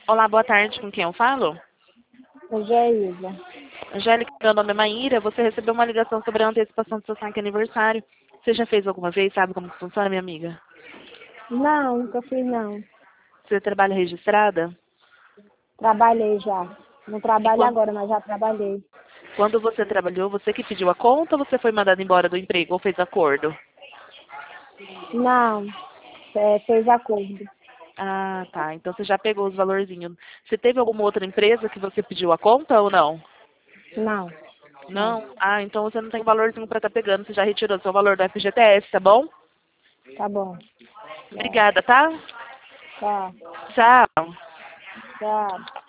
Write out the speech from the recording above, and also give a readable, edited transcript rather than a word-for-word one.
Olá, boa tarde. Com quem eu falo? Hoje é Isa. Angélica, meu nome é Maíra. Você recebeu uma ligação sobre a antecipação do seu saque aniversário. Você já fez alguma vez? Sabe como que funciona, minha amiga? Não, nunca fiz não. Você trabalha registrada? Trabalhei já. Não E trabalho agora, mas já trabalhei. quando você trabalhou, você que pediu a conta ou você foi mandado embora do emprego ou fez acordo? Não, fez acordo. Ah, tá. Então você já pegou os valorzinhos. Você teve alguma outra empresa que você pediu a conta ou não? Não, não. Não? Ah, então você não tem valorzinho para estar pegando. Você já retirou seu valor do FGTS, tá bom? Tá bom. Obrigada, tá? Tá, Tchau. tá.